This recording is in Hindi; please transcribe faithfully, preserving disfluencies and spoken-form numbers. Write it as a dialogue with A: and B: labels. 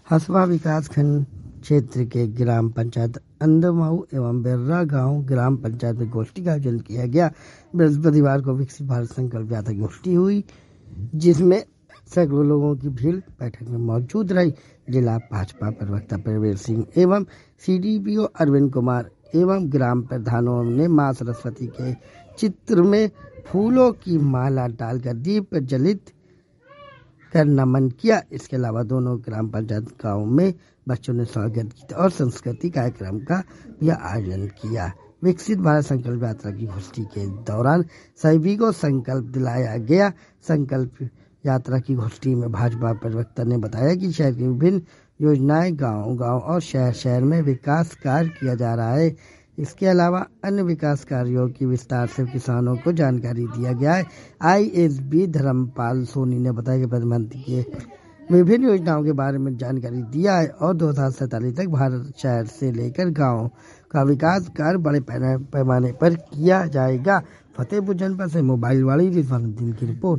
A: हसवा विकासखंड क्षेत्र के ग्राम पंचायत अंदमऊ एवं बेर्रा गांव ग्राम पंचायत में गोष्ठी का आयोजन किया गया। बृहस्पतिवार को विकसित भारत संकल्प यात्रा गोष्ठी हुई, जिसमें सैकड़ों लोगों की भीड़ बैठक में मौजूद रही। जिला भाजपा प्रवक्ता प्रवीर सिंह एवं सीडीपीओ अरविंद कुमार एवं ग्राम प्रधानों ने मां सरस्वती के चित्र में फूलों की माला डालकर दीप प्रज्वलित कर नमन किया। इसके अलावा दोनों ग्राम पंचायत गाँव में बच्चों ने स्वागत गीत और संस्कृति कार्यक्रम का भी आयोजन किया। विकसित भारत संकल्प यात्रा की गोष्ठी के दौरान सभी को संकल्प दिलाया गया। संकल्प यात्रा की गोष्ठी में भाजपा प्रवक्ता ने बताया कि शहर की विभिन्न योजनाएं गांव-गांव और शहर-शहर में विकास कार्य किया जा रहा है। इसके अलावा अन्य विकास कार्यों की विस्तार से किसानों को जानकारी दिया गया है। आईएसबी धर्मपाल सोनी ने बताया कि प्रधानमंत्री के विभिन्न योजनाओं के बारे में जानकारी दिया है और दो हजार सैतालीस तक भारत शहर से लेकर गांव का विकास कार्य बड़े पैमाने पर किया जाएगा। फतेहपुर जनपद से मोबाइल वाली रिजवानुद्दीन की रिपोर्ट।